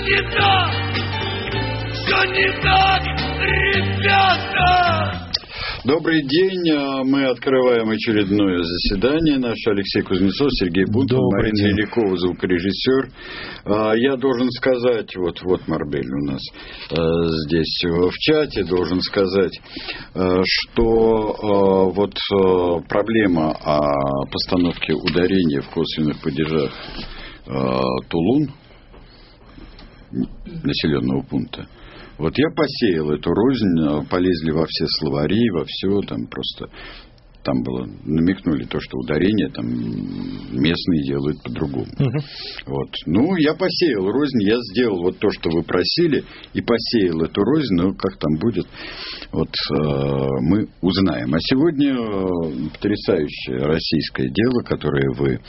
не так, все не так, ребята. Добрый день. Мы открываем очередное заседание. Наш Алексей Кузнецов, Сергей Бунтов, Марина Иликова, звукорежиссер. Я должен сказать, вот Марбель у нас здесь в чате, должен сказать, что проблема о постановке ударения в косвенных падежах Тулун, населенного пункта, вот я посеял эту рознь, полезли во все словари, во все, там просто, там было, намекнули то, что ударение там местные делают по-другому. Вот. Ну, я посеял рознь, я сделал вот то, что вы просили, и посеял эту рознь, но как там будет, вот мы узнаем. А сегодня потрясающее российское дело, которое вы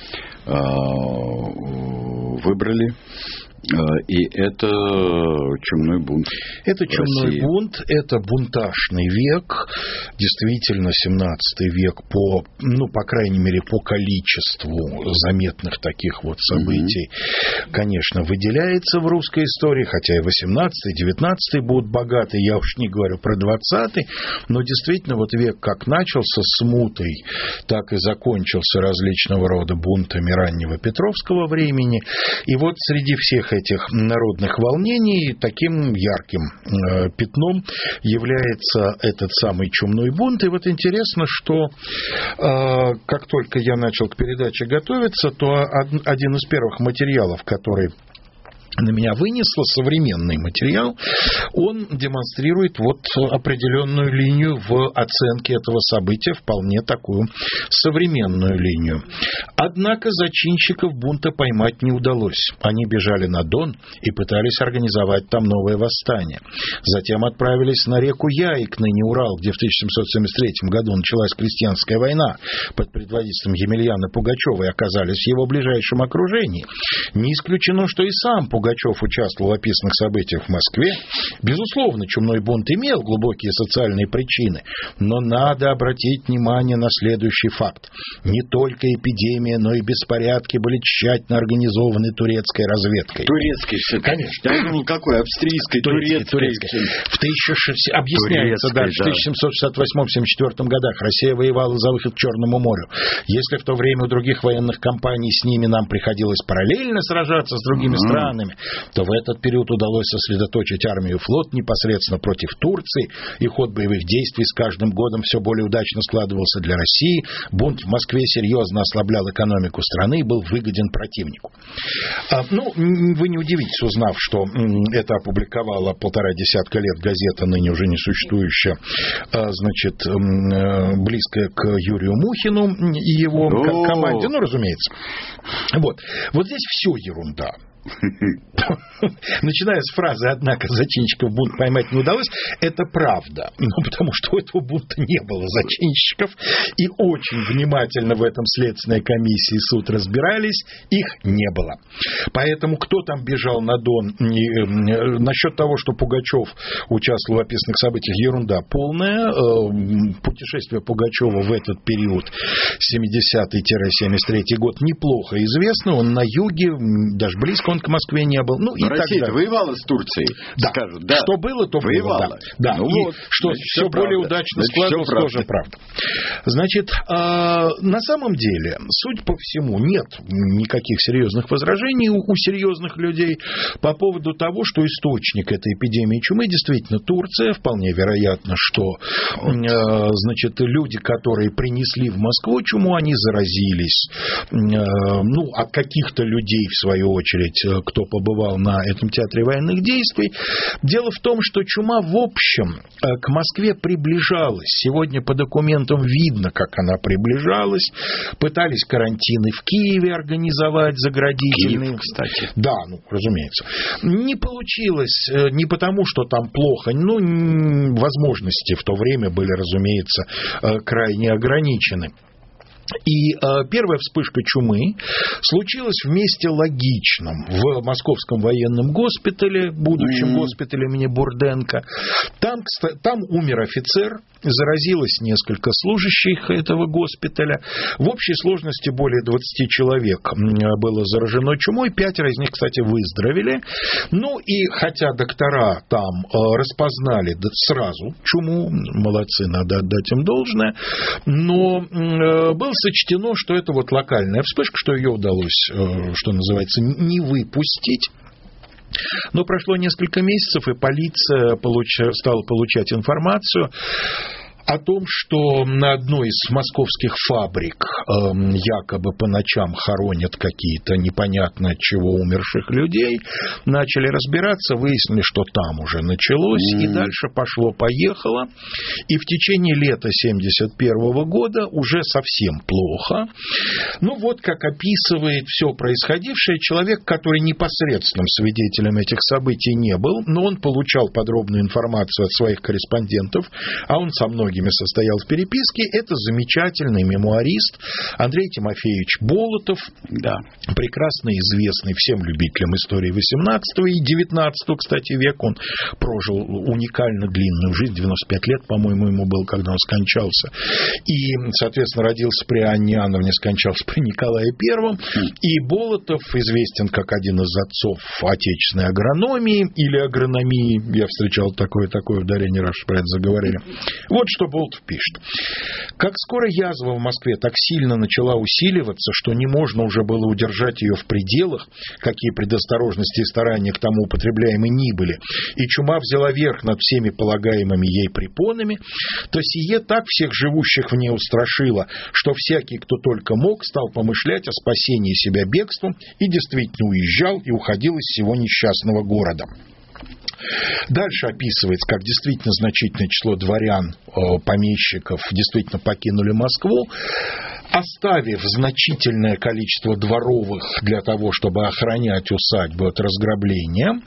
выбрали. И это чумной бунт. Это чумной бунт, это бунтажный век, действительно 17 век по крайней мере, по количеству заметных таких вот событий, конечно, выделяется в русской истории, хотя и 18-й, 19-й будут богаты, я уж не говорю про 20-й, но действительно вот век как начался смутой, так и закончился различного рода бунтами раннего Петровского времени, и вот среди всех этих народных волнений таким ярким пятном является этот самый чумной бунт. И вот интересно, что как только я начал к передаче готовиться, то один из первых материалов, который на меня вынесло, современный материал, он демонстрирует вот определенную линию в оценке этого события, вполне такую современную линию. Однако зачинщиков бунта поймать не удалось. Они бежали на Дон и пытались организовать там новое восстание. Затем отправились на реку Яик, ныне Урал, где в 1773 году началась крестьянская война под предводительством Емельяна Пугачева, и оказались в его ближайшем окружении. Не исключено, что и сам Пугачев участвовал в описанных событиях в Москве. Безусловно, чумной бунт имел глубокие социальные причины, но надо обратить внимание на следующий факт. Не только эпидемия, но и беспорядки были тщательно организованы турецкой разведкой. Турецкой все, конечно. Я думал, какой? Австрийской, турецкой. Объясняется дальше. В 1768-74 годах Россия воевала за выход к Черному морю. Если в то время у других военных компаний с ними нам приходилось параллельно сражаться с другими странами, то в этот период удалось сосредоточить армию и флот непосредственно против Турции, и ход боевых действий с каждым годом все более удачно складывался для России. Бунт в Москве серьезно ослаблял экономику страны и был выгоден противнику. Вы не удивитесь, узнав, что это опубликовала 1,5 десятка лет газета, ныне уже не существующая, близкая к Юрию Мухину и его команде, разумеется. Вот здесь все ерунда. Начиная с фразы «однако зачинщиков бунт поймать не удалось», это правда. Потому что у этого бунта не было зачинщиков, и очень внимательно в этом следственной комиссии и суд разбирались, их не было. Поэтому кто там бежал на Дон, насчет того, что Пугачев участвовал в описанных событиях, ерунда полная. Путешествие Пугачева в этот период, 70-73 год, неплохо известно. Он на юге, даже близко он к Москве не был. Россия воевала с Турцией, да. Скажут. Да. Что было, то воевала. Было. Да. И что все более удачно складывалось, тоже правда. Значит, на самом деле, судя по всему, нет никаких серьезных возражений у серьезных людей по поводу того, что источник этой эпидемии чумы действительно Турция. Вполне вероятно, что люди, которые принесли в Москву чуму, они заразились от каких-то людей, в свою очередь, кто побывал на этом театре военных действий. Дело в том, что чума в общем к Москве приближалась. Сегодня по документам видно, как она приближалась. Пытались карантины в Киеве организовать заградительные. Киев, кстати. Да, разумеется. Не получилось не потому, что там плохо, возможности в то время были, разумеется, крайне ограничены. И первая вспышка чумы случилась в месте логичном, в Московском военном госпитале, будущем госпитале имени Бурденко. Там умер офицер, заразилось несколько служащих этого госпиталя. В общей сложности более 20 человек было заражено чумой, 5 из них, кстати, выздоровели. Ну и хотя доктора там распознали сразу чуму, молодцы, надо отдать им должное, но было сочтено, что это вот локальная вспышка, что ее удалось, что называется, не выпустить. Но прошло несколько месяцев, и полиция стала получать информацию о том, что на одной из московских фабрик якобы по ночам хоронят какие-то непонятно от чего умерших людей. Начали разбираться, выяснили, что там уже началось, и дальше пошло-поехало. И в течение лета 1971 года уже совсем плохо. Ну вот как описывает все происходившее человек, который непосредственным свидетелем этих событий не был, но он получал подробную информацию от своих корреспондентов, а он со многими состоял в переписке. Это замечательный мемуарист Андрей Тимофеевич Болотов, прекрасно известный всем любителям истории 18 и 19, кстати, века. Он прожил уникально длинную жизнь, 95 лет, по-моему, ему было, когда он скончался. И, соответственно, родился при Анне Иоанновне, скончался при Николае I. И Болотов известен как один из отцов отечественной агрономии или агрономии. Я встречал такое ударение, раз про это заговорили. Вот что Болотов пишет. Как скоро язва в Москве так сильно начала усиливаться, что не можно уже было удержать ее в пределах, какие предосторожности и старания к тому употребляемы ни были, и чума взяла верх над всеми полагаемыми ей препонами, то сие так всех живущих в ней устрашило, что всякий, кто только мог, стал помышлять о спасении себя бегством и действительно уезжал и уходил из всего несчастного города. Дальше описывается, как действительно значительное число дворян, помещиков действительно покинули Москву, оставив значительное количество дворовых для того, чтобы охранять усадьбу от разграбления.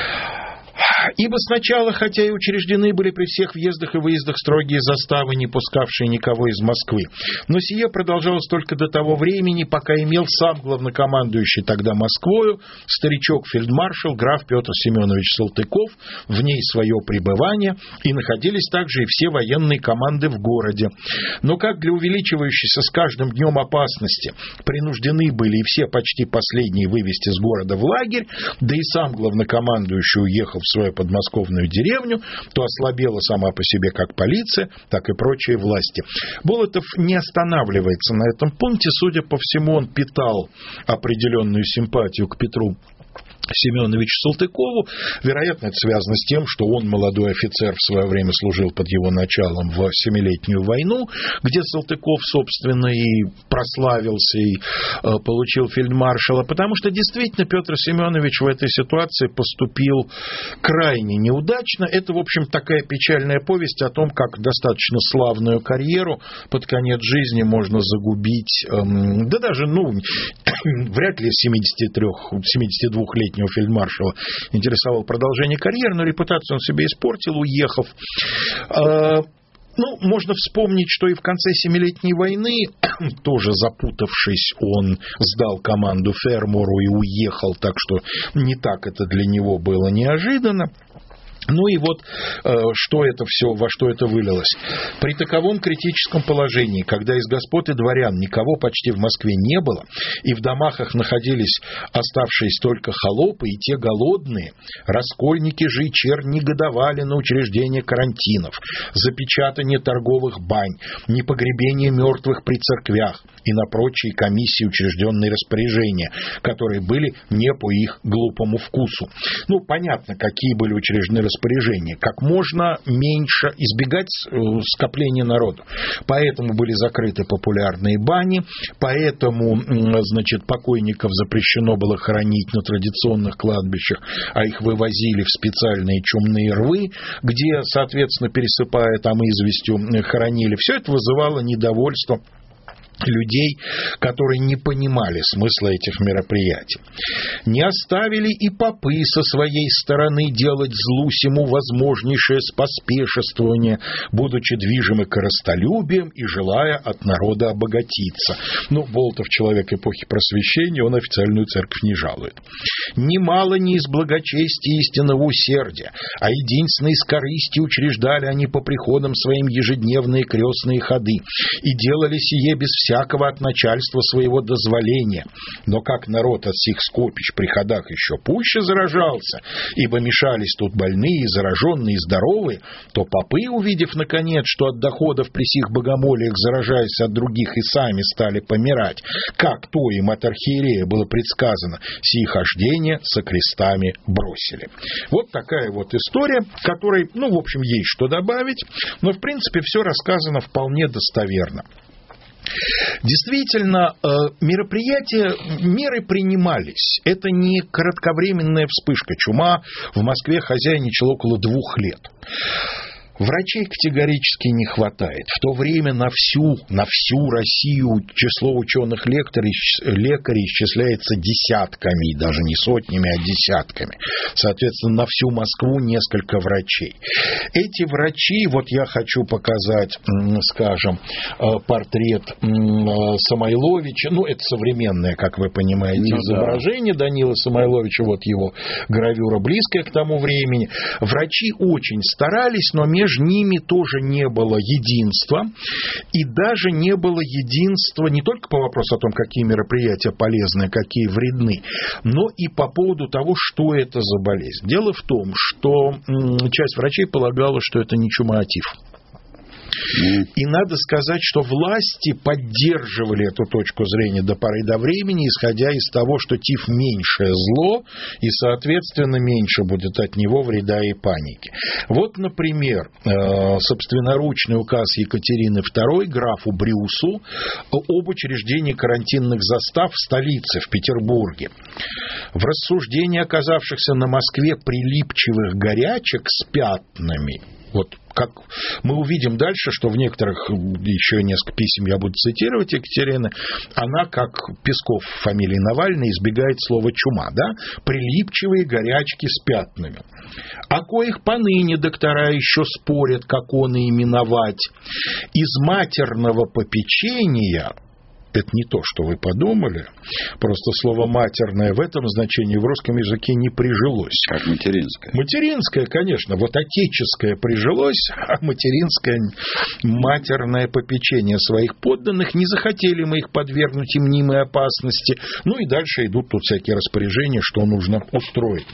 Ибо сначала, хотя и учреждены были при всех въездах и выездах строгие заставы, не пускавшие никого из Москвы, но сие продолжалось только до того времени, пока имел сам главнокомандующий тогда Москвою, старичок-фельдмаршал граф Петр Семенович Салтыков, в ней свое пребывание, и находились также и все военные команды в городе. Но как для увеличивающейся с каждым днем опасности принуждены были и все почти последние вывести с города в лагерь, да и сам главнокомандующий уехал в свою подмосковную деревню, то ослабела сама по себе как полиция, так и прочие власти. Болотов не останавливается на этом пункте. Судя по всему, он питал определенную симпатию к Петру Семеновичу Салтыкову. Вероятно, это связано с тем, что он, молодой офицер, в свое время служил под его началом в Семилетнюю войну, где Салтыков, собственно, и прославился, и получил фельдмаршала, потому что действительно Петр Семенович в этой ситуации поступил крайне неудачно. Это, в общем, такая печальная повесть о том, как достаточно славную карьеру под конец жизни можно загубить, да даже, вряд ли 72-летний фельдмаршала интересовал продолжение карьеры, но репутацию он себе испортил, уехав. Можно вспомнить, что и в конце Семилетней войны, тоже запутавшись, он сдал команду Фермору и уехал, так что не так это для него было неожиданно. И вот что это все, во что это вылилось. При таковом критическом положении, когда из господ и дворян никого почти в Москве не было, и в домах их находились оставшиеся только холопы и те голодные, раскольники же и чернь негодовали на учреждение карантинов, запечатание торговых бань, непогребение мертвых при церквях и на прочие комиссии учрежденные распоряжения, которые были не по их глупому вкусу. Понятно, какие были учреждены распоряжения. Как можно меньше избегать скопления народу. Поэтому были закрыты популярные бани, поэтому, покойников запрещено было хоронить на традиционных кладбищах, а их вывозили в специальные чумные рвы, где, соответственно, пересыпая там известью, хоронили. Все это вызывало недовольство людей, которые не понимали смысла этих мероприятий. Не оставили и попы со своей стороны делать злу сему возможнейшее споспешествование, будучи движимы корыстолюбием и желая от народа обогатиться. Болтов человек эпохи Просвещения, он официальную церковь не жалует. Немало не из благочестия истинного усердия, а единственно из корысти учреждали они по приходам своим ежедневные крестные ходы и делали сие без всякого от начальства своего дозволения. Но как народ от сих скопищ при ходах еще пуще заражался, ибо мешались тут больные, зараженные и здоровые, то попы, увидев наконец, что от доходов при сих богомолиях, заражаясь от других, и сами стали помирать, как то им от архиерея было предсказано, сии хождения со крестами бросили. Вот такая вот история, которой, в общем, есть что добавить, но, в принципе, все рассказано вполне достоверно. Действительно, меры принимались. Это не кратковременная вспышка. Чума в Москве хозяйничала около 2 лет. Врачей категорически не хватает. В то время на всю Россию число ученых-лекарей исчисляется десятками, даже не сотнями, а десятками. Соответственно, на всю Москву несколько врачей. Эти врачи, вот я хочу показать, скажем, портрет Самойловича, это современное, как вы понимаете, изображение Данила Самойловича, вот его гравюра, близкая к тому времени. Врачи очень старались, но между ними тоже не было единства, и даже не было единства не только по вопросу о том, какие мероприятия полезны, какие вредны, но и по поводу того, что это за болезнь. Дело в том, что часть врачей полагала, что это не чума, а тиф. И надо сказать, что власти поддерживали эту точку зрения до поры до времени, исходя из того, что тиф меньшее зло, и, соответственно, меньше будет от него вреда и паники. Вот, например, собственноручный указ Екатерины II графу Брюсу об учреждении карантинных застав в столице, в Петербурге. В рассуждении оказавшихся на Москве прилипчивых горячек с пятнами, вот как мы увидим дальше, что в некоторых, еще несколько писем я буду цитировать Екатерины, она, как Песков в фамилии Навальный, избегает слова чума, прилипчивые горячки с пятнами, о коих поныне доктора еще спорят, как он и именовать. Из матерного попечения, это не то, что вы подумали, просто слово «матерное» в этом значении в русском языке не прижилось. Как материнское. Материнское, конечно, вот отеческое прижилось, а материнское, матерное попечение своих подданных, не захотели мы их подвергнуть и мнимой опасности, и дальше идут тут всякие распоряжения, что нужно устроить.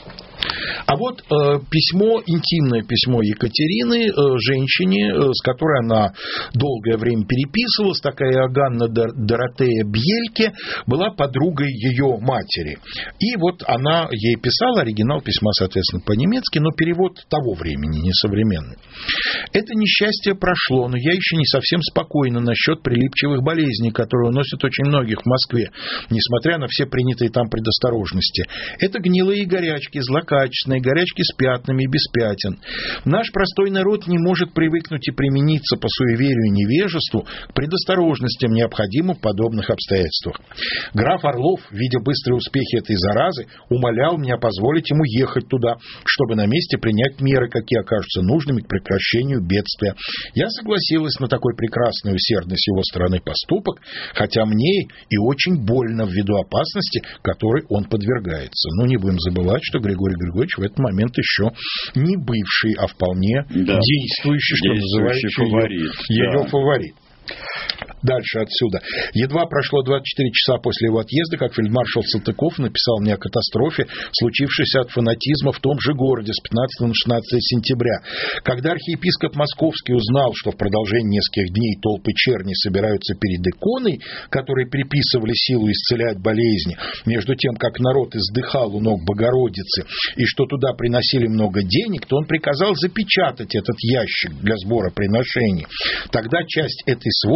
А вот письмо, интимное письмо Екатерины женщине, с которой она долгое время переписывалась, такая Иоганна Доротея Бьельке, была подругой ее матери. И вот она ей писала, оригинал письма, соответственно, по-немецки, но перевод того времени, не современный. Это несчастье прошло, но я еще не совсем спокойна насчет прилипчивых болезней, которые уносят очень многих в Москве, несмотря на все принятые там предосторожности. Это гнилые горячки, злокачественные, горячки с пятнами и без пятен. Наш простой народ не может привыкнуть и примениться по суеверию и невежеству к предосторожностям, необходимым в подобных обстоятельствах. Граф Орлов, видя быстрые успехи этой заразы, умолял меня позволить ему ехать туда, чтобы на месте принять меры, какие окажутся нужными к прекращению бедствия. Я согласилась на такой прекрасный и усердный с его стороны поступок, хотя мне и очень больно ввиду опасности, которой он подвергается. Но не будем забывать, что Григорий Григорьевич в этот момент еще не бывший, а вполне действующий, что называется, ее фаворит. Дальше отсюда. Едва прошло 24 часа после его отъезда, как фельдмаршал Салтыков написал мне о катастрофе, случившейся от фанатизма в том же городе с 15 на 16 сентября. Когда архиепископ Московский узнал, что в продолжении нескольких дней толпы черни собираются перед иконой, которые приписывали силу исцелять болезни, между тем, как народ издыхал у ног Богородицы, и что туда приносили много денег, то он приказал запечатать этот ящик для сбора приношений. Тогда часть этой сволочи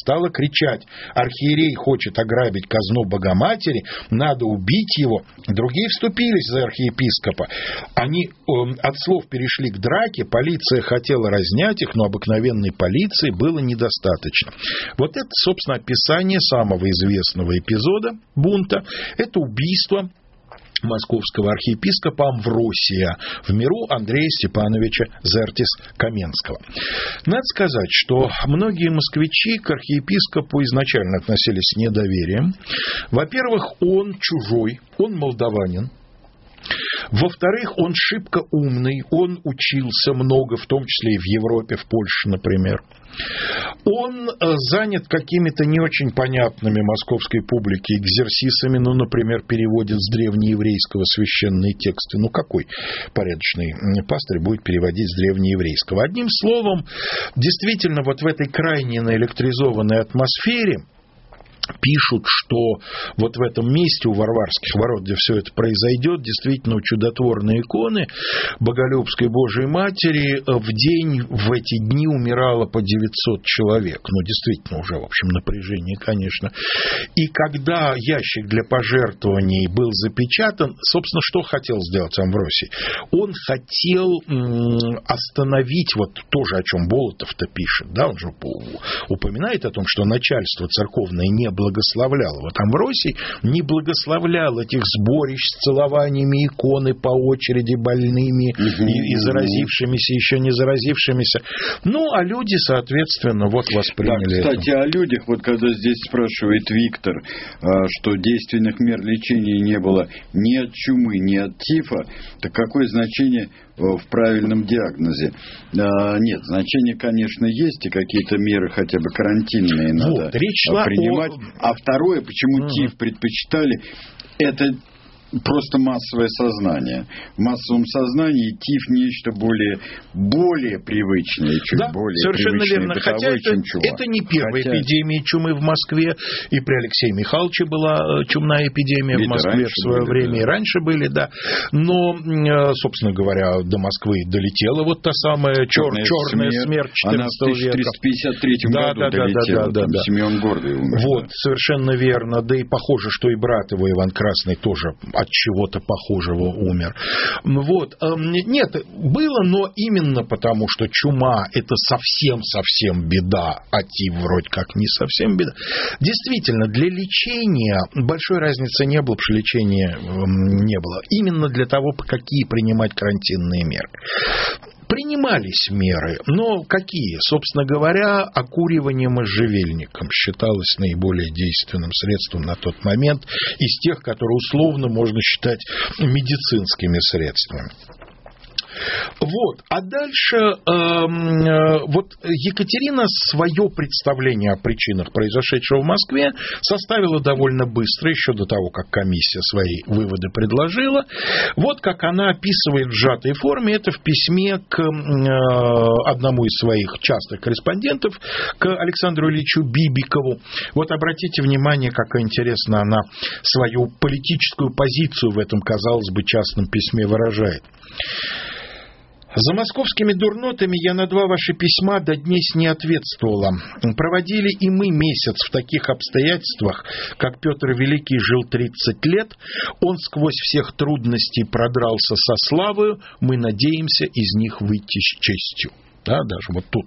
стала кричать: архиерей хочет ограбить казну Богоматери, надо убить его. Другие вступились за архиепископа. Они от слов перешли к драке, полиция хотела разнять их, но обыкновенной полиции было недостаточно. Вот это, собственно, описание самого известного эпизода бунта. Это убийство московского архиепископа Амвросия в миру Андрея Степановича Зертис-Каменского. Надо сказать, что многие москвичи к архиепископу изначально относились с недоверием. Во-первых, он чужой, он молдаванин. Во-вторых, он шибко умный, он учился много, в том числе и в Европе, в Польше, например. Он занят какими-то не очень понятными московской публике экзерсисами, например, переводит с древнееврейского священные тексты. Какой порядочный пастырь будет переводить с древнееврейского? Одним словом, действительно, вот в этой крайне наэлектризованной атмосфере пишут, что вот в этом месте у Варварских ворот, где все это произойдет, действительно чудотворные иконы Боголюбской Божией Матери в день, в эти дни умирало по 900 человек. Действительно, уже, в общем, напряжение, конечно. И когда ящик для пожертвований был запечатан, собственно, что хотел сделать Амвросий? Он хотел остановить, вот тоже о чем Болотов-то пишет, да, он же упоминает о том, что начальство церковное не благословлял. Вот Амвросий не благословлял этих сборищ с целованиями иконы по очереди больными и заразившимися, еще не заразившимися. А люди, соответственно, вот восприняли это. Кстати, о людях, вот когда здесь спрашивает Виктор, что действенных мер лечения не было ни от чумы, ни от тифа, так какое значение в правильном диагнозе? Нет, значение, конечно, есть, и какие-то меры хотя бы карантинные надо принимать. А второе, почему ТИФ предпочитали, это просто массовое сознание. В массовом сознании ТИФ нечто более привычное, чуть более совершенно привычное верно. бытовое, Хотя чем чума. это не первая эпидемия чумы в Москве, и при Алексее Михайловиче была чумная эпидемия в Москве в свое время, и раньше были, да. Но, собственно говоря, до Москвы долетела вот та самая черная смерть 14 Она в 1353 году долетела. Да. Симеон Гордый умер. Вот, совершенно верно. Да и похоже, что и брат его, Иван Красный, тоже от чего-то похожего умер. Вот. Нет, было, но именно потому, что чума – это совсем беда, а тиф вроде как не совсем беда. Действительно, для лечения большой разницы не было, потому что лечения не было. Именно для того, какие принимать карантинные меры. Принимались меры, но какие? Собственно говоря, окуривание можжевельником считалось наиболее действенным средством на тот момент из тех, которые условно можно считать медицинскими средствами. Вот. А дальше вот Екатерина свое представление о причинах произошедшего в Москве составила довольно быстро, еще до того, как комиссия свои выводы предложила. Вот как она описывает в сжатой форме это в письме к одному из своих частых корреспондентов, к Александру Ильичу Бибикову. Вот обратите внимание, какая интересно она свою политическую позицию в этом, казалось бы, частном письме выражает. За московскими дурнотами я на 2 ваши письма до днесь не ответствовала. Проводили и мы месяц в таких обстоятельствах, как Петр Великий жил 30 лет. Он сквозь всех трудностей продрался со славою. Мы надеемся из них выйти с честью. Да, даже вот тут.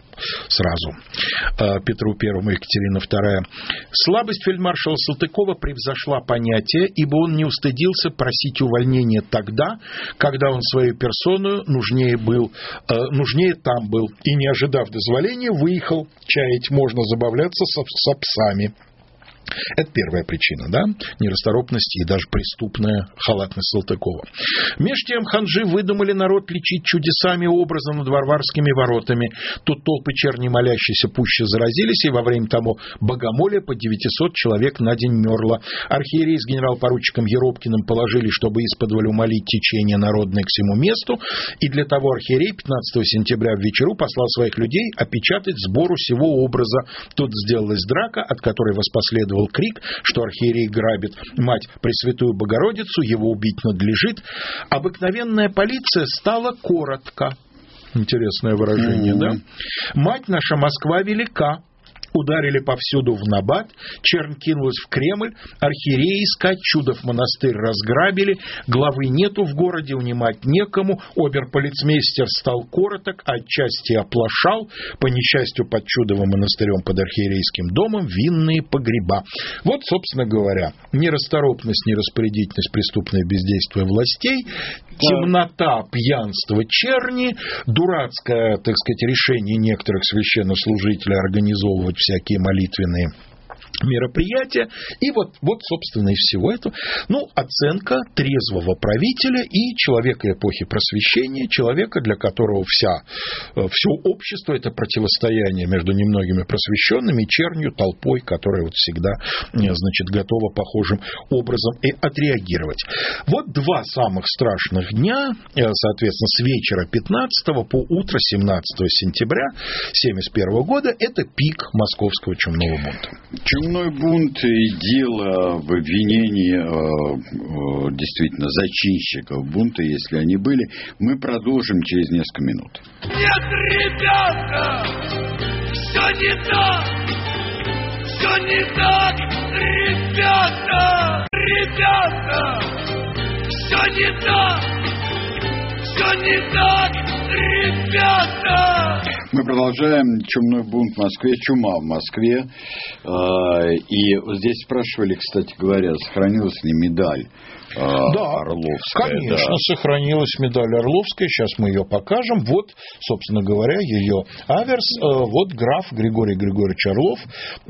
Сразу Петру I, Екатерина II. Слабость фельдмаршала Салтыкова превзошла понятие, ибо он не устыдился просить увольнения тогда, когда он свою персону нужнее там был, и, не ожидав дозволения, выехал. Чаять можно забавляться со псами. Это первая причина, да? Нерасторопность и даже преступная халатность Салтыкова. Меж тем ханжи выдумали народ лечить чудесами образа над Варварскими воротами. Тут толпы черни молящиеся пуще заразились, и во время того богомолия по 900 человек на день мерло. Архиерей с генерал-поручиком Еропкиным положили, чтобы исподволь умолить течение народное к всему месту, и для того архиерей 15 сентября в вечеру послал своих людей опечатать сбору сего образа. Тут сделалась драка, от которой воспоследовал крик, что архиерей грабит мать Пресвятую Богородицу, его убить надлежит. Обыкновенная полиция стала коротко. Интересное выражение, да? Мать наша Москва велика. Ударили повсюду в набат, чернь кинулась в Кремль, архиереи искать, Чудов монастырь разграбили, главы нету в городе, унимать некому, оберполицмейстер стал короток, отчасти оплошал, по несчастью под Чудовым монастырем, под архиерейским домом, винные погреба. Вот, собственно говоря, нерасторопность, нераспорядительность, преступное бездействие властей, темнота, пьянство, черни, дурацкое, так сказать, решение некоторых священнослужителей организовывать всякие молитвенные мероприятия. И вот, собственно, из всего этого, оценка трезвого правителя и человека эпохи Просвещения, человека, для которого все общество – это противостояние между немногими просвещенными и чернью, толпой, которая вот всегда, готова похожим образом и отреагировать. Вот два самых страшных дня, соответственно, с вечера 15 по утро 17 сентября 1971 года – это пик московского чумного бунта. Чумной бунт и дело в обвинении действительно зачинщиков бунта, если они были, мы продолжим через несколько минут. Нет, ребята, все не так, все не так, ребята, все не так, ребята. Мы продолжаем. Чумной бунт в Москве, чума в Москве. И здесь спрашивали, кстати говоря, сохранилась ли медаль Орловская. Конечно, сохранилась медаль Орловская. Сейчас мы ее покажем. Вот, собственно говоря, ее аверс. Вот граф Григорий Григорьевич Орлов.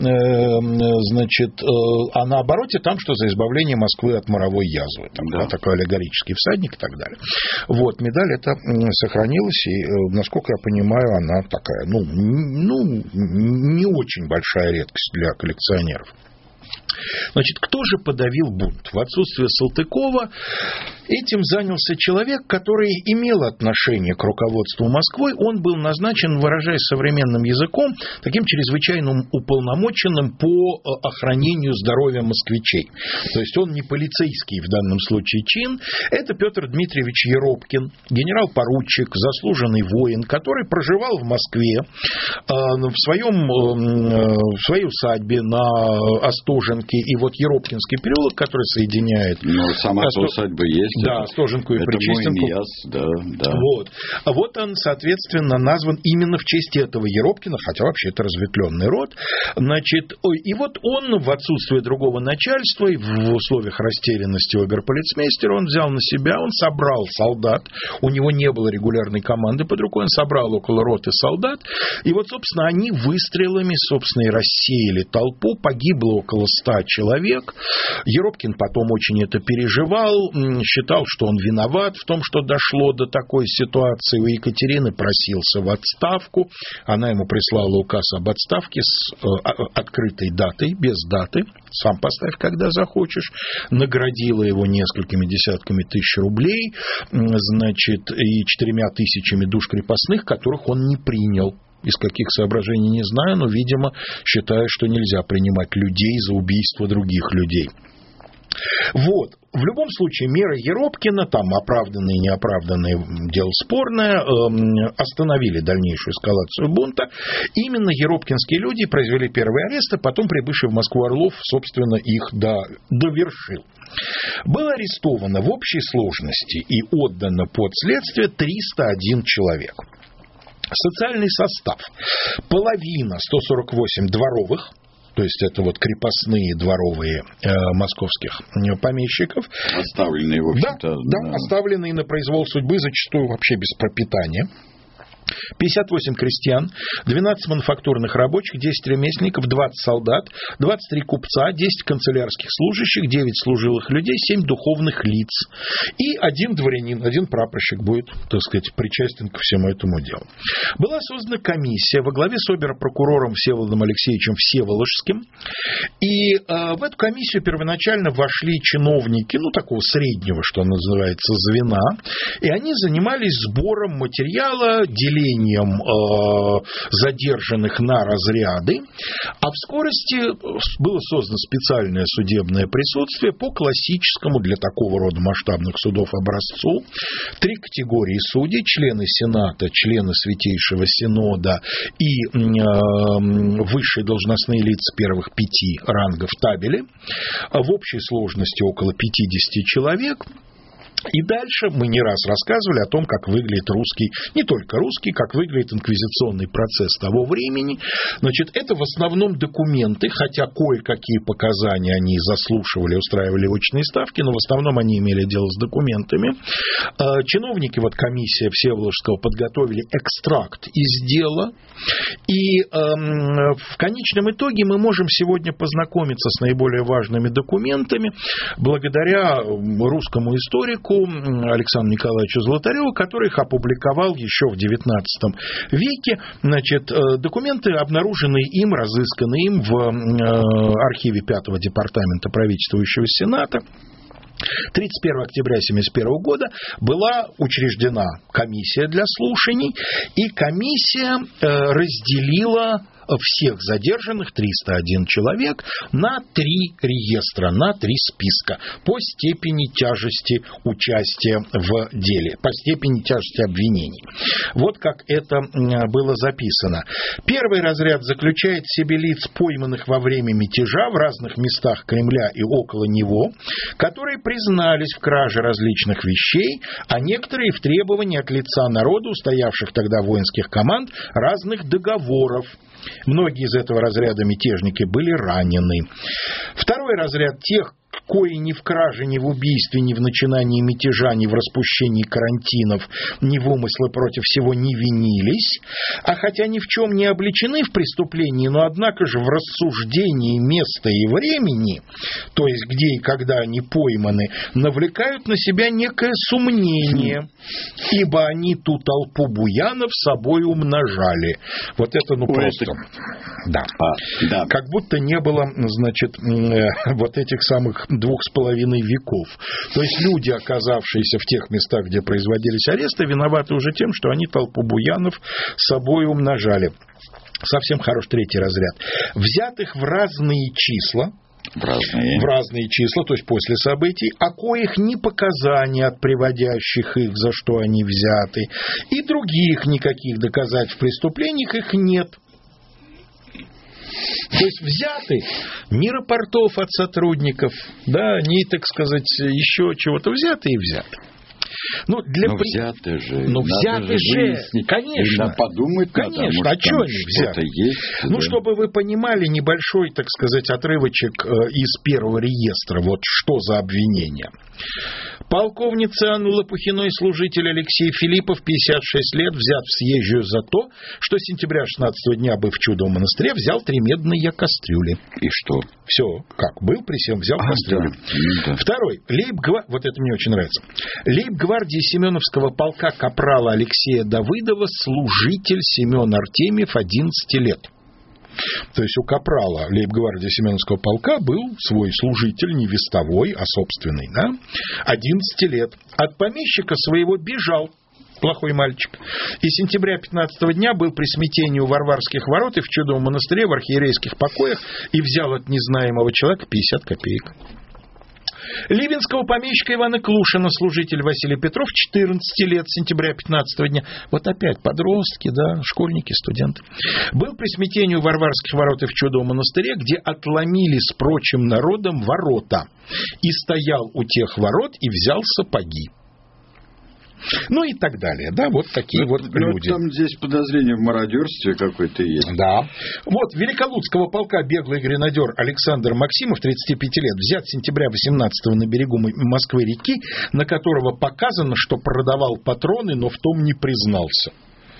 А на обороте там, что за избавление Москвы от моровой язвы. Там такой аллегорический всадник и так далее. Вот, медаль эта сохранилась. И, насколько я понимаю, она такая, не очень большая редкость для коллекционеров. Кто же подавил бунт? В отсутствие Салтыкова этим занялся человек, который имел отношение к руководству Москвой. Он был назначен, выражаясь современным языком, таким чрезвычайным уполномоченным по охранению здоровья москвичей. То есть он не полицейский в данном случае чин. Это Петр Дмитриевич Еропкин, генерал-поручик, заслуженный воин, который проживал в Москве в своей усадьбе на Остоженке. И вот Еропкинский переулок, который соединяет... сама усадьба есть. Да, Остоженку и Причистенку. Да. Вот он, соответственно, назван именно в честь этого Еропкина, хотя вообще это разветвленный род. И вот он в отсутствие другого начальства и в условиях растерянности оберполицмейстера он взял на себя, он собрал солдат. У него не было регулярной команды под рукой, он собрал около роты солдат. И вот, собственно, они выстрелами, собственно, и рассеяли толпу. Погибло около 100 человек. Еропкин потом очень это переживал, считал, что он виноват в том, что дошло до такой ситуации. У Екатерины просился в отставку. Она ему прислала указ об отставке с открытой датой, без даты. Сам поставь, когда захочешь. Наградила его несколькими десятками тысяч рублей, и 4000 душ крепостных, которых он не принял. Из каких соображений, не знаю, но, видимо, считая, что нельзя принимать людей за убийство других людей. Вот. В любом случае, меры Еропкина, там оправданные и неоправданные, дело спорное, остановили дальнейшую эскалацию бунта. Именно еропкинские люди произвели первые аресты, потом прибывший в Москву Орлов, собственно, их довершил. Было арестовано в общей сложности и отдано под следствие 301 человек. Социальный состав. Половина 148 дворовых, то есть это вот крепостные дворовые московских помещиков. Оставленные, в общем-то. Да, оставленные на произвол судьбы, зачастую вообще без пропитания. 58 крестьян, 12 мануфактурных рабочих, 10 ремесленников, 20 солдат, 23 купца, 10 канцелярских служащих, 9 служилых людей, 7 духовных лиц. И 1 дворянин, 1 прапорщик будет, так сказать, причастен ко всему этому делу. Была создана комиссия во главе с обер-прокурором Всеволодом Алексеевичем Всеволожским. И в эту комиссию первоначально вошли чиновники, такого среднего, что называется, звена. И они занимались сбором материала, делением делением задержанных на разряды, а в скорости было создано специальное судебное присутствие по классическому для такого рода масштабных судов образцу. 3 категории судей: члены Сената, члены Святейшего Синода и высшие должностные лица первых 5 рангов табели. В общей сложности около 50 человек. И дальше мы не раз рассказывали о том, как выглядит русский, не только русский, как выглядит инквизиционный процесс того времени. Значит, это в основном документы, хотя кое-какие показания они заслушивали, устраивали очные ставки, но в основном они имели дело с документами. Чиновники, вот комиссия Всеволожского, подготовили экстракт из дела. И в конечном итоге мы можем сегодня познакомиться с наиболее важными документами благодаря русскому историку Александру Николаевичу Золотареву, который их опубликовал еще в XIX веке. Значит, документы, обнаруженные им, разысканные им в архиве 5-го департамента правительствующего Сената. 31 октября 1971 года была учреждена комиссия для слушаний, и комиссия разделила всех задержанных, 301 человек, на 3 реестра, на 3 списка по степени тяжести участия в деле, по степени тяжести обвинений. Вот как это было записано. Первый разряд заключает в себе лиц, пойманных во время мятежа в разных местах Кремля и около него, которые признались в краже различных вещей, а некоторые в требовании от лица народа, устоявших тогда воинских команд, разных договоров. Многие из этого разряда мятежники были ранены. Второй разряд тех, кои ни в краже, ни в убийстве, ни в начинании мятежа, ни в распущении карантинов, ни в умысле против всего не винились, а хотя ни в чем не обличены в преступлении, но однако же в рассуждении места и времени, то есть где и когда они пойманы, навлекают на себя некое сомнение, ибо они ту толпу буянов собой умножали. Вот это просто... Да. Как будто не было, значит, вот этих самых 2,5 веков. То есть люди, оказавшиеся в тех местах, где производились аресты, виноваты уже тем, что они толпу буянов собой умножали. Совсем хороший 3-й разряд. Взятых в разные числа, в разные числа, то есть после событий, о коих ни показания от приводящих их, за что они взяты, и других никаких доказательств в преступлениях их нет. То есть взяты ни рапортов от сотрудников, да, ни, так сказать, еще чего-то, взяты и взяты. Но взяты же. Но взяты же, конечно. Подумать конечно, надо, может, а что они взяты? Есть, ну, чтобы вы понимали, небольшой, так сказать, отрывочек из первого реестра. Вот что за обвинение. Полковница Анны Лопухиной служитель Алексей Филиппов, 56 лет, взят в съезжую за то, что с сентября 16 дня, быв в Чудовом монастыре, взял 3 медные кастрюли. И что? Все, как был при всем, взял кастрюли. Да. Второй. Вот это мне очень нравится. Лейб-гвардии Семеновского полка капрала Алексея Давыдова, служитель Семен Артемьев, 11 лет. То есть у капрала лейб-гвардии Семеновского полка был свой служитель, не вестовой, а собственный, да? 11 лет. От помещика своего бежал, плохой мальчик. И с сентября 15 дня был при смятении у Варварских ворот и в Чудовом монастыре в архиерейских покоях и взял от незнаемого человека 50 копеек. Ливенского помещика Ивана Клушина, служитель Василий Петров, 14 лет, с сентября 15 дня. Вот опять подростки, да, школьники, студенты. Был при смятении у Варварских ворот и в Чудовом монастыре, где отломили с прочим народом ворота. И стоял у тех ворот и взял сапоги. Ну и так далее, да, вот такие вот люди. Там здесь подозрение в мародерстве какое-то есть. Да. Вот Великолудского полка беглый гренадер Александр Максимов, 35 лет, взят с сентября 18-го на берегу Москвы-реки, на которого показано, что продавал патроны, но в том не признался.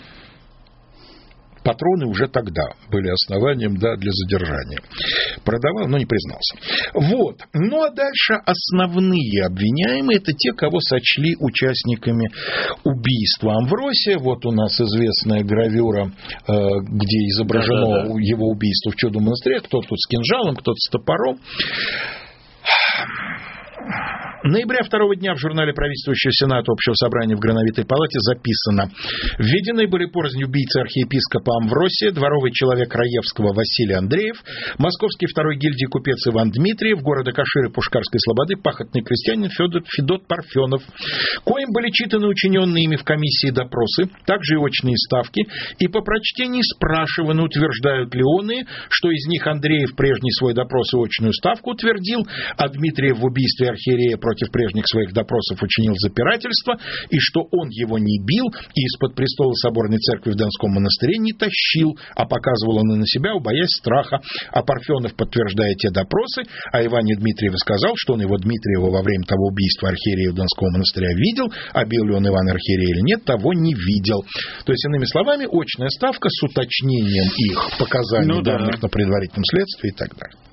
Патроны уже тогда были основанием, да, для задержания. Продавал, но не признался. Вот. Ну, а дальше основные обвиняемые – это те, кого сочли участниками убийства Амвросия. Вот у нас известная гравюра, где изображено его убийство в Чудовом монастыре. Кто-то тут с кинжалом, кто-то с топором. Ноября второго дня в журнале правительствующего Сената Общего собрания в Грановитой палате записано: введены были порознь убийцы архиепископа Амвросия, дворовый человек Раевского Василий Андреев, московский второй гильдии купец Иван Дмитриев, города Каширы Пушкарской слободы пахотный крестьянин Федот Парфенов, коим были читаны учиненные ими в комиссии допросы, также и очные ставки, и по прочтении спрашиваны, утверждают ли оные, что из них Андреев прежний свой допрос и очную ставку утвердил, а Дмитриев в убийстве архиерея против прежних своих допросов учинил запирательство, и что он его не бил и из-под престола соборной церкви в Донском монастыре не тащил, а показывал он и на себя, убоясь страха. А Парфенов, подтверждая те допросы, о Иване Дмитриеве сказал, что он его Дмитриева во время того убийства архиерея Донского монастыря видел, а бил ли он Ивана архиерея или нет, того не видел. То есть, иными словами, очная ставка с уточнением их показаний, данных на предварительном следствии и так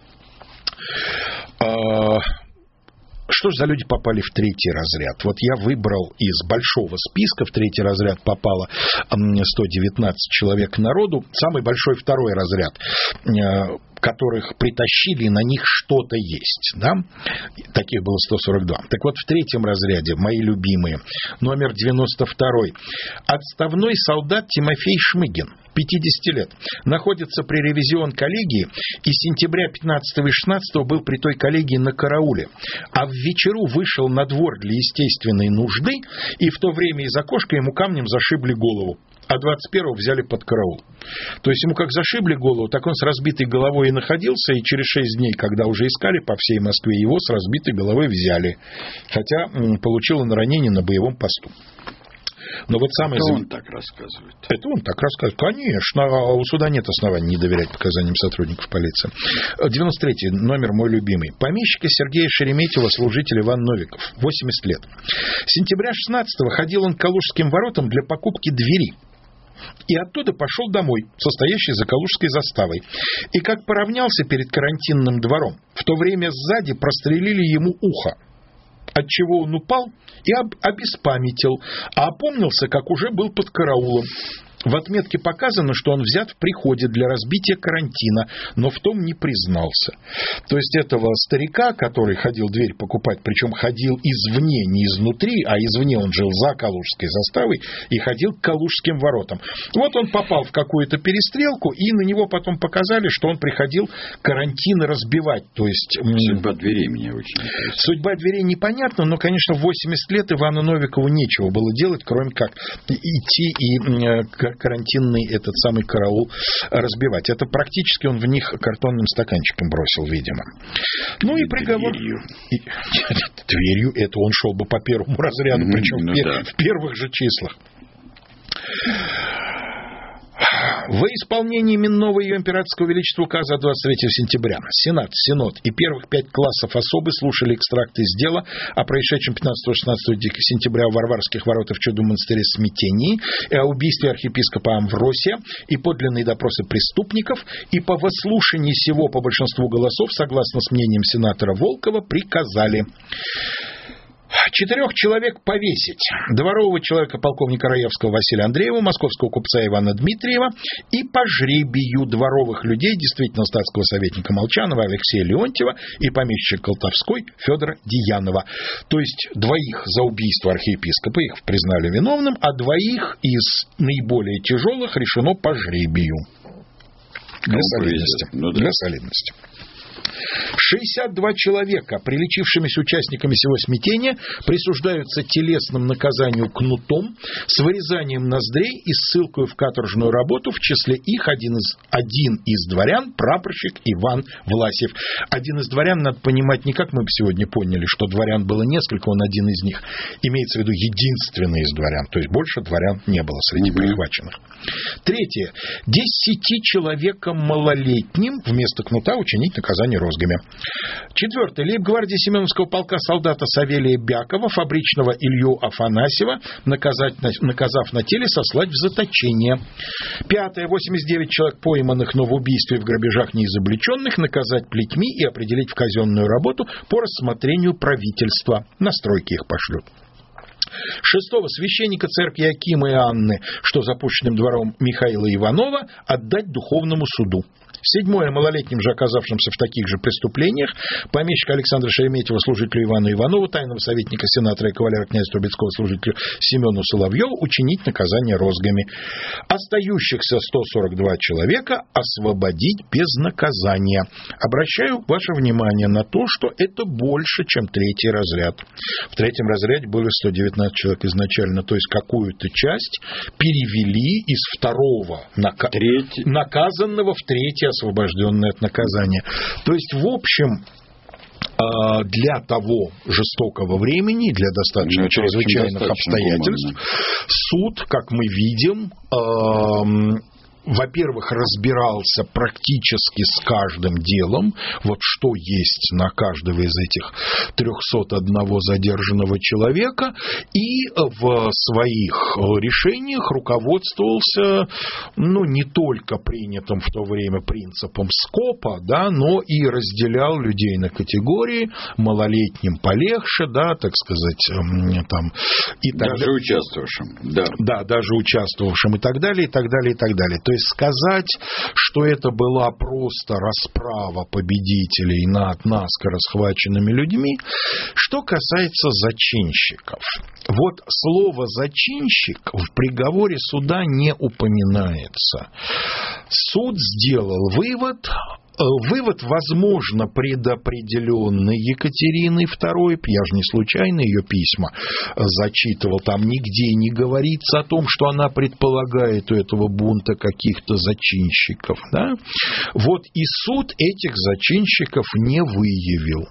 далее. Что же за люди попали в третий разряд? Вот я выбрал из большого списка, в третий разряд попало 119 человек народу, самый большой второй разряд, которых притащили, и на них что-то есть, да? Таких было 142. Так вот, в третьем разряде, мои любимые, номер 92, отставной солдат Тимофей Шмыгин, 50 лет, находится при ревизион-коллегии, и с сентября 15 и 16 был при той коллегии на карауле, а в вечеру вышел на двор для естественной нужды, и в то время из окошка ему камнем зашибли голову, а 21-го взяли под караул. То есть ему как зашибли голову, так он с разбитой головой и находился, и через 6 дней, когда уже искали по всей Москве, его с разбитой головой взяли, хотя получил он ранение на боевом посту. Но вот самое... Это он так рассказывает. Это он так рассказывает. Конечно, а у суда нет оснований не доверять показаниям сотрудников полиции. 93-й номер мой любимый. Помещика Сергея Шереметьева, служитель Иван Новиков, 80 лет. С сентября 16-го ходил он к Калужским воротам для покупки двери. И оттуда пошел домой, состоящий за Калужской заставой. И как поравнялся перед карантинным двором, в то время сзади прострелили ему ухо, отчего он упал и обеспамятил, а опомнился, как уже был под караулом. В отметке показано, что он взят в приходе для разбития карантина, но в том не признался. То есть этого старика, который ходил дверь покупать, причем ходил извне, не изнутри, а извне он жил за Калужской заставой и ходил к Калужским воротам. Вот он попал в какую-то перестрелку, и на него потом показали, что он приходил карантины разбивать. То есть... Судьба дверей мне очень интересна. Судьба дверей непонятна, но, конечно, в 80 лет Ивану Новикову нечего было делать, кроме как идти и карантинный этот самый караул разбивать. Это практически он в них картонным стаканчиком бросил, видимо. Ну и приговор... Дверью это он шел бы по первому разряду, причем в первых же числах. Во исполнении Минного Ее Императорского Величества указа от 23 сентября Сенат, Синод и первых 5 классов особы слушали экстракты из дела о происшедшем 15-16 сентября в Варварских воротах в Чудовом монастыре Смятении и о убийстве архиепископа Амвросия и подлинные допросы преступников, и по выслушании сего по большинству голосов, согласно с мнением сенатора Волкова, приказали: 4 человек повесить: дворового человека полковника Раевского Василия Андреева, московского купца Ивана Дмитриева, и по жребию дворовых людей, действительно статского советника Молчанова Алексея Леонтьева и помещика Колтовской Федора Деянова. То есть 2 за убийство архиепископа, их признали виновным, а 2 из наиболее тяжелых решено по жребию. Для солидности. Для солидности. 62 человека, приличившимися участниками сего смятения, присуждаются телесным наказанию кнутом с вырезанием ноздрей и ссылкой в каторжную работу, в числе их один из дворян, прапорщик Иван Власев. Один из дворян, надо понимать, не как мы сегодня поняли, что дворян было несколько, он один из них. Имеется в виду единственный из дворян, то есть больше дворян не было среди прихваченных. 3. 10 человекам малолетним вместо кнута учинить наказание розгами. 4. Лейб-гвардии Семеновского полка солдата Савелия Бякова, фабричного Илью Афанасьева, наказав на теле сослать в заточение. 5. 89 человек, пойманных, но в убийстве и в грабежах неизобличенных, наказать плетьми и определить в казенную работу по рассмотрению правительства. На стройки их пошлют. Шестого. Священника церкви Акима и Анны, что запущенным двором Михаила Иванова, отдать духовному суду. Седьмое. Малолетним же, оказавшимся в таких же преступлениях, помещика Александра Шереметьева, служителю Ивану Иванову, тайного советника сенатора и кавалера князя Трубецкого, служителю Семену Соловьеву, учинить наказание розгами. Остающихся 142 человека освободить без наказания. Обращаю ваше внимание на то, что это больше, чем третий разряд. В третьем разряде были 119 человек изначально, то есть какую-то часть перевели из второго наказанного в третий освобожденный от наказания. То есть, в общем, для того жестокого времени, для достаточно чрезвычайных обстоятельств, суд, как мы видим, во-первых, разбирался практически с каждым делом, вот что есть на каждого из этих 301 задержанного человека, и в своих решениях руководствовался, не только принятым в то время принципом Скопа, да, но и разделял людей на категории, малолетним полегче, да, так сказать, там, и так даже далее. Участвовавшим, да, даже участвовавшим и так далее, и так далее, и так далее. То есть сказать, что это была просто расправа победителей над наскоро схваченными людьми. Что касается зачинщиков. Вот слово «зачинщик» в приговоре суда не упоминается. Суд сделал вывод, возможно, предопределенный Екатериной II, я же не случайно ее письма зачитывал, там нигде не говорится о том, что она предполагает у этого бунта каких-то зачинщиков. Да? Вот и суд этих зачинщиков не выявил.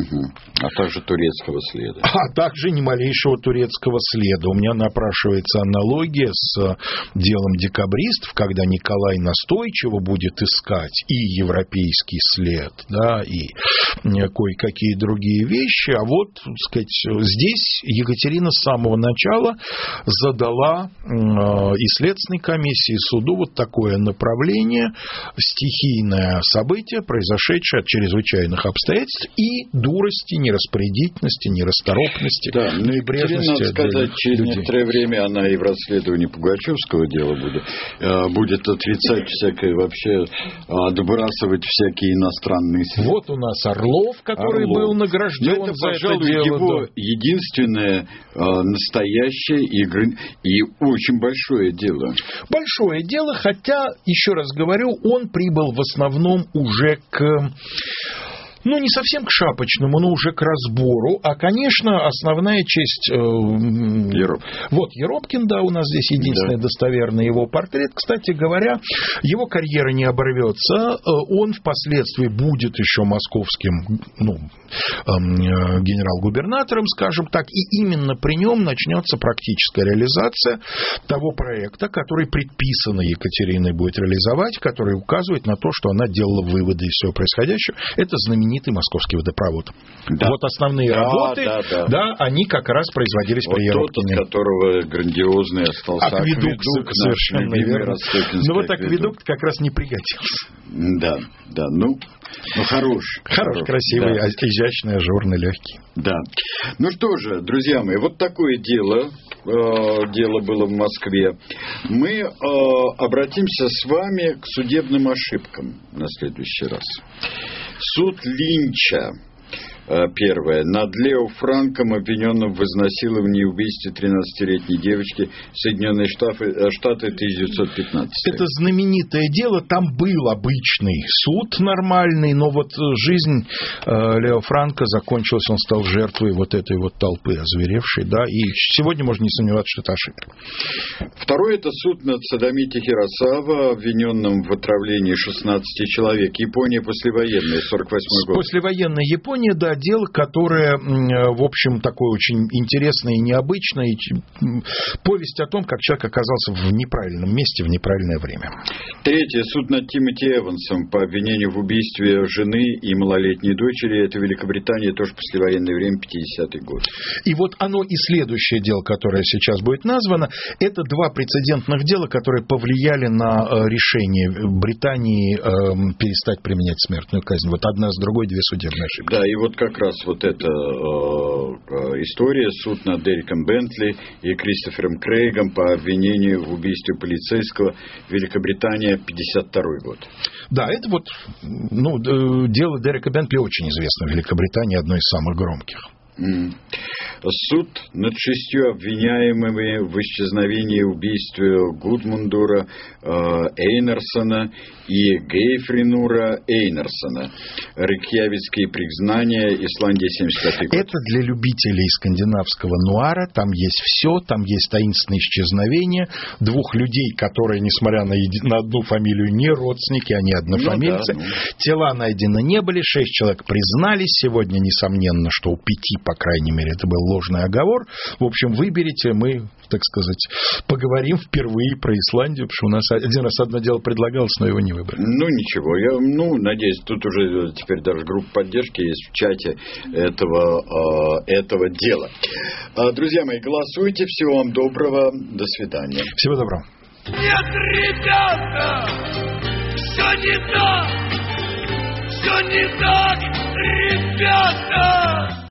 А также турецкого следа. А также ни малейшего турецкого следа. У меня напрашивается аналогия с делом декабристов, когда Николай настойчиво будет искать и европейский след, да, и кое-какие другие вещи. А вот, так сказать, здесь Екатерина с самого начала задала и следственной комиссии, и суду вот такое направление: стихийное событие, произошедшее от чрезвычайных обстоятельств, и дурости, нераспорядительности, нерасторопности, небрежности. Надо сказать, через некоторое время она и в расследовании Пугачевского дела будет отрицать всякое, вообще отбрасывать всякие иностранные связи. Вот у нас Орлов, который был награжден это, за пожалуй, это дело. Его единственное настоящее и очень большое дело. Большое дело, хотя, еще раз говорю, он прибыл в основном уже к... не совсем к шапочному, но уже к разбору. А, конечно, основная честь... Еропкин. Вот, Еропкин, да, у нас здесь единственный достоверный его портрет. Кстати говоря, его карьера не оборвется. Он впоследствии будет еще московским генерал-губернатором, скажем так. И именно при нем начнется практическая реализация того проекта, который предписано Екатериной будет реализовать, который указывает на то, что она делала выводы из всего происходящего. Это знаменитый московский водопровод. Да. Вот основные работы, они как раз производились при Еропкине. Тот, от которого грандиозный остался акведук, совершенно верно. Но вот акведук как раз не пригодился. Да. Хороший, красивый, изящный, ажурный, легкий. Да. Ну что же, друзья мои, вот такое дело было в Москве. Мы обратимся с вами к судебным ошибкам на следующий раз. Суд Линча. Первое. Над Лео Франком, обвиненным в изнасиловании и убийстве 13-летней девочки, Соединенные Штаты, 1915. Это знаменитое дело. Там был обычный суд нормальный, но вот жизнь Лео Франка закончилась, он стал жертвой вот этой вот толпы озверевшей, да, и сегодня можно не сомневаться, что это ошибка. Второе. Это суд над Садамити Хиросава, обвиненным в отравлении 16 человек. Япония послевоенная, 48 год. Послевоенная Япония, да, дело, которое, в общем, такое очень интересное и необычное. Повесть о том, как человек оказался в неправильном месте в неправильное время. Третье. Суд над Тимоти Эвансом по обвинению в убийстве жены и малолетней дочери. Это Великобритания, тоже послевоенное время, 50-й год. И вот оно и следующее дело, которое сейчас будет названо, это два прецедентных дела, которые повлияли на решение Британии перестать применять смертную казнь. Вот одна с другой, две судебные ошибки. Да, и вот как раз вот эта история, суд над Дереком Бентли и Кристофером Крейгом по обвинению в убийстве полицейского, Великобритания, 52 год. Да, это вот, дело Дерека Бентли очень известно в Великобритании, одно из самых громких. Суд над 6 обвиняемыми в исчезновении и убийстве Гудмундура Эйнарсона и Гейфринура Эйнарсона. Рейкьявикские признания, Исландия, 75 год. Это для любителей скандинавского нуара. Там есть все, там есть таинственные исчезновения двух людей, которые, несмотря на одну фамилию, не родственники, они однофамильцы. Тела найдены не были, 6 человек признались. Сегодня, несомненно, что у 5, по крайней мере, это был ложный оговор. В общем, выберите, мы, так сказать, поговорим впервые про Исландию, потому что у нас один раз одно дело предлагалось, но его не выбрали. Ничего, я надеюсь, тут уже теперь даже группа поддержки есть в чате этого дела. Друзья мои, голосуйте, всего вам доброго, до свидания. Всего доброго. Нет, ребята, все не так, ребята.